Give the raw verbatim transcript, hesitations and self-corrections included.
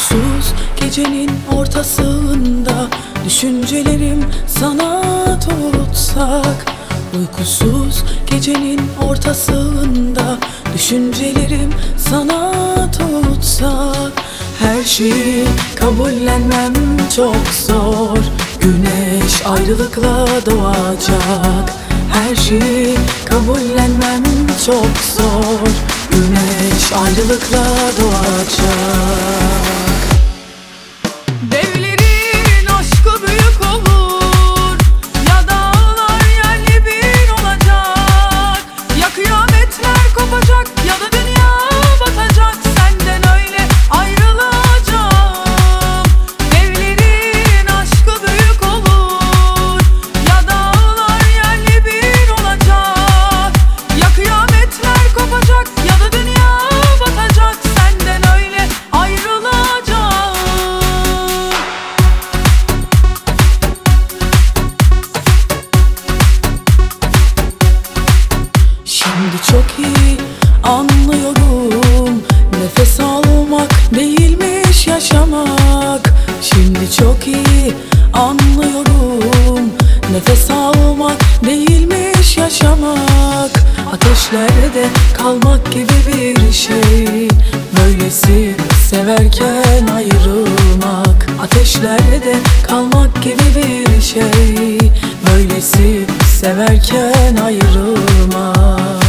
Uykusuz gecenin ortasında düşüncelerim sana tutsak. Uykusuz gecenin ortasında düşüncelerim sana tutsak. Her şeyi kabullenmem çok zor. Güneş ayrılıkla doğacak. Her şeyi kabullenmem çok zor. Güneş ayrılıkla doğacak. Devlerin aşkı büyük olur, ya dağlar yerle bir olacak. Ya kıyametler kopacak ya da dünya batacak. Senden öyle ayrılacağım. Devlerin aşkı büyük olur, ya dağlar yerle bir olacak. Ya kıyametler kopacak ya da dünya batacak. Senden öyle ayrılacağım. Şimdi çok iyi anlıyorum, nefes almak değilmiş yaşamak. Şimdi çok iyi anlıyorum, nefes almak değilmiş yaşamak. Ateşlerde kalmak gibi bir şey, böylesi severken ayrılmak. Ateşlerde kalmak gibi bir şey, böylesi severken ayrılmak.